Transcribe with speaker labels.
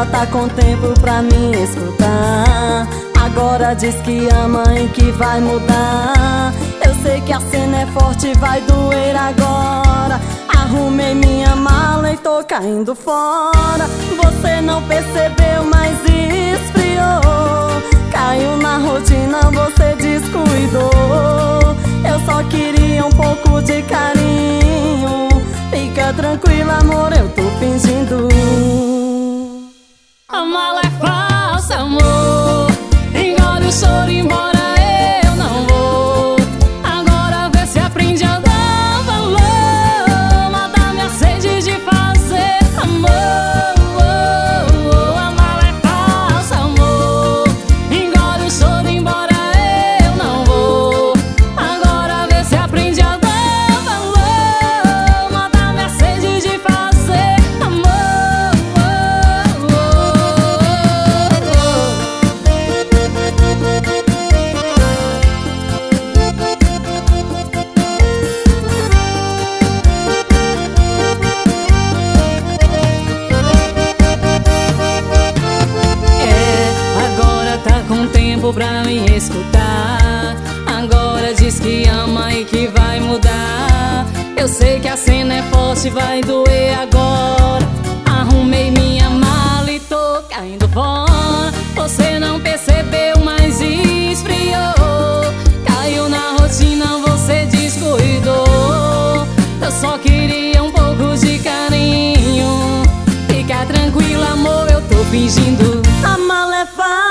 Speaker 1: Agora tá com tempo pra me escutar. Agora diz que ama e que vai mudar. Eu sei que a cena é forte, vai doer agora. Arrumei minha mala e tô caindo fora. Você não percebeu, mas esfriou. Caiu na rotina, você descuidou. Eu só queria um pouco de carinho. Fica tranquila, amor, eu tô fingindo.
Speaker 2: A mala é falsa, amor. Engole o choro, embora eu não vou. Agora vê se aprende a dar valor. Matar minha sede de fazer amor. A mala é falsa, amor. Engole o choro, embora eu não vou. Agora vê se aprende a dar valor. Matar minha sede de fazer amor. Com tempo pra me escutar. Agora diz que ama e que vai mudar. Eu sei que a cena é forte, vai doer agora. Arrumei minha mala e tô caindo fora. Você não percebeu, mas esfriou. Caiu na rotina, você descuidou. Eu só queria um pouco de carinho. Fica tranquila, amor, eu tô fingindo.
Speaker 1: A mala é falsa.